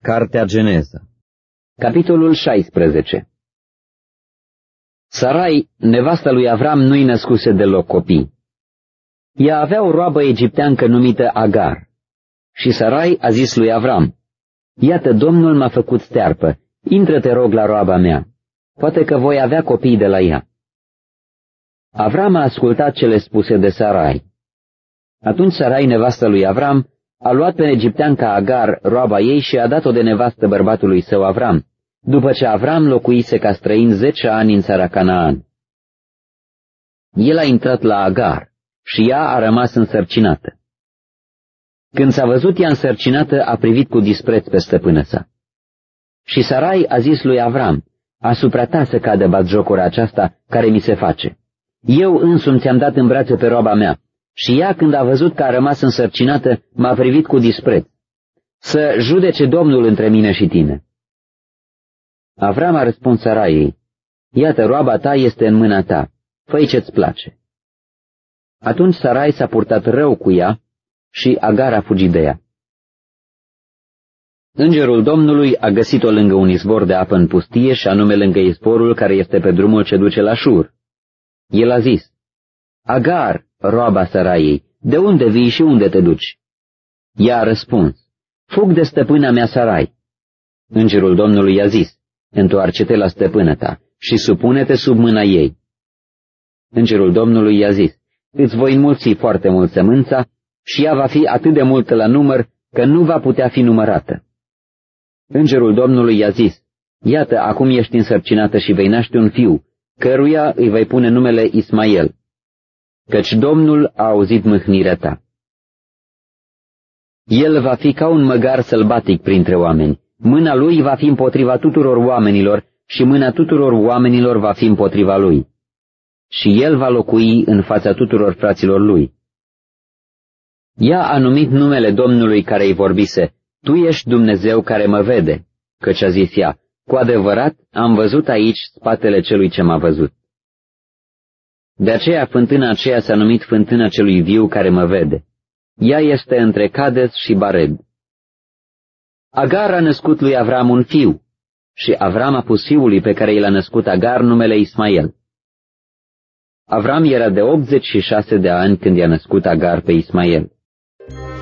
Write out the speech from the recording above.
Cartea Geneza. Capitolul 16. Sarai, nevasta lui Avram, nu-i născuse deloc copii. Ea avea o roabă egipteancă numită Agar. Și Sarai a zis lui Avram: Iată, Domnul m-a făcut stearpă, intră-te rog la roaba mea, poate că voi avea copii de la ea. Avram a ascultat cele spuse de Sarai. Atunci Sarai, nevasta lui Avram, a luat pe egipteanca Agar, roaba ei, și a dat-o de nevastă bărbatului său Avram, după ce Avram locuise ca străin 10 ani în țara Canaan. El a intrat la Agar și ea a rămas însărcinată. Când s-a văzut ea însărcinată, a privit cu dispreț pe stăpână sa. Și Sarai a zis lui Avram: Asupra ta să cadă batjocura aceasta care mi se face. Eu însumi ți-am dat în brațe pe roaba mea, și ea, când a văzut că a rămas însărcinată, m-a privit cu dispreț. Să judece Domnul între mine și tine. Avram a răspuns Saraiei: Iată, roaba ta este în mâna ta, fă-i ce-ți place. Atunci Sarai s-a purtat rău cu ea și Agar a fugit de ea. Îngerul Domnului a găsit-o lângă un izvor de apă în pustie, și anume lângă izvorul care este pe drumul ce duce la Șur. El a zis: Agar, roaba Saraiei, de unde vii și unde te duci? Ea a răspuns: Fug de stăpâna mea Sarai. Îngerul Domnului i-a zis: Întoarce-te la stăpână ta și supune-te sub mâna ei. Îngerul Domnului i-a zis: Îți voi înmulți foarte mult sămânța și ea va fi atât de multă la număr că nu va putea fi numărată. Îngerul Domnului i-a zis: Iată, acum ești însărcinată și vei naște un fiu, căruia îi vei pune numele Ismael, căci Domnul a auzit mâhnirea ta. El va fi ca un măgar sălbatic printre oameni, mâna lui va fi împotriva tuturor oamenilor și mâna tuturor oamenilor va fi împotriva lui. Și el va locui în fața tuturor fraților lui. Ea a numit numele Domnului care îi vorbise: Tu ești Dumnezeu care mă vede, căci a zis ea: Cu adevărat am văzut aici spatele celui ce m-a văzut. De aceea fântâna aceea s-a numit fântâna celui viu care mă vede. Ea este între Cades și Bared. Agar a născut lui Avram un fiu și Avram a pus fiului pe care i l-a născut Agar numele Ismael. Avram era de 86 de ani când i-a născut Agar pe Ismael.